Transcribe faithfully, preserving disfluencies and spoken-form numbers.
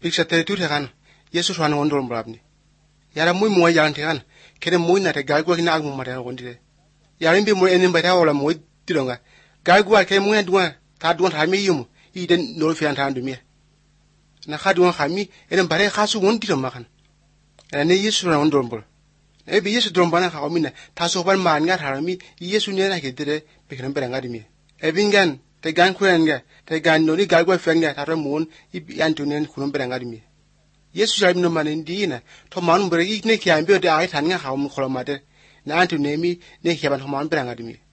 Picture thirty-two tekan Yesu tuan wondol mbrabni. Yara muy mo yang tekan kene muy na te galgwa kina agmu mata wondire. Yara mbi mo enin bata wala mo dilonga. Galgwa ke mo ndwa ta duan ta mi yum i den no fi anta andumi. Na khadu khami enen bare khasu wondiro makan. Ene Yesu tuan wondol mbol. E bi Yesu drum bana ka mina ta so ban man nga harami Yesu ne na kedire be kan bere ngadi mi. E bingan te gan kuenga te gan no ni galgwa fenga ta ramon i antunen kunum bere ngadi mi. Yesu jari no manin dina to man bere ik ne ki ambe de ai tan nga ha mu kholomade na antunemi ne ki ban to man bere ngadi mi.